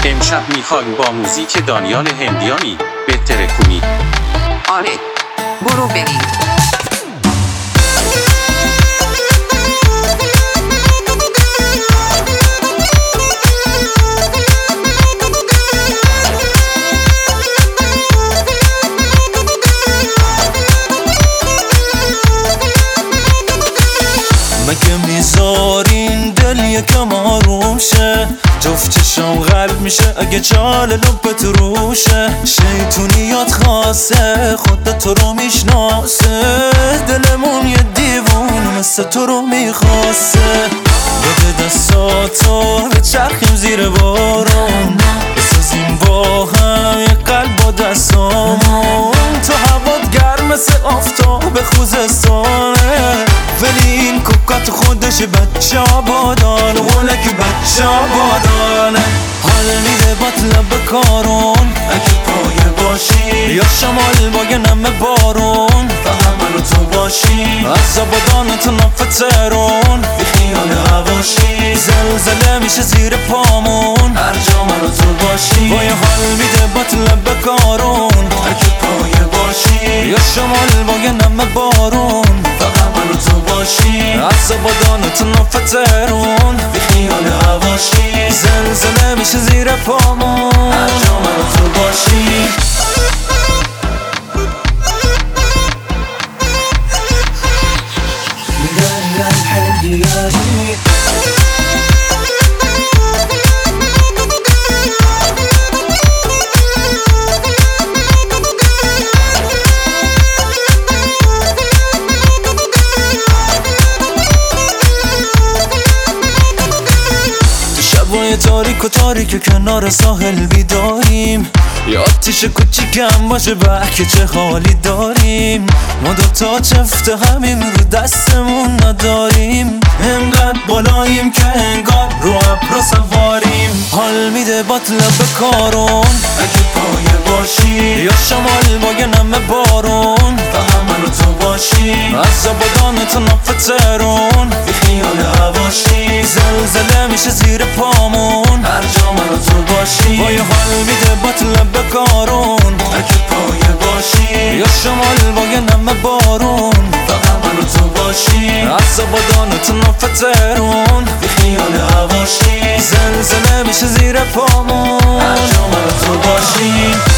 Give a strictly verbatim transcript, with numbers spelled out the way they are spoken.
امشب میخوایم با موزیک دانیال هندیانی بهتره کنید. آره برو بریم. مگه میذارین دل یکم آروم شه؟ جفت چشم قلب میشه اگه چال لبت روشه. شیطونیات خاصه خودت تو رو میشناسه، دلمون یه دیوون مثل تو رو میخواسته. بده دستاتو به چرخیم زیر بارون، بسازیم با هم یه قلب با دستامون. تو هوات گرم مثل آفتاب خوزستانه، ولی این کوکات خودش بچه آبادانه، ولک بچه آبادانه. حال میده باطلب بکارون اگه پایه باشی، یا شمال با یه نمه بارون فقط من و تو باشی. از آبادان تا نفت ترون بی خیال هواشی، زلزله میشه زیر پامون هر جا من و تو باشی. با یه حال میده باطلب بکارون اگه پایه باشی، یا شمال با یه نمه بارون فقط من و تو باشی. از آبادان تا نفت ترون بی خیال هواشی، زلزله میشه زیر پامون هر جا من و تو باشی. شبای تاریک و تاریک کنار ساحل بیداریم، یه آتیش کوچیکم باشه بحکه چه حالی داریم. ما دوتا چفت همیم رو دستمون نداریم، انقدر بالاییم که انگار رو ابر سواریم. حال میده باطلب بکارون اگه پایه باشی، یا شمال با یه نمه بارون فقط من و تو باشی. از آبادان تا نفت ترون بی خیال هواشی، زلزله میشه زیر پامون هر جا من و تو باشی. با یه حال میده باطلب بکارون اگه پایه باشی، یا شمال با یه نمه بارون فقط من و تو باشی. از آبادان تا نفت ترون بی خیال هواشی، زلزله میشه زیر پامون هر جا من و تو باشی.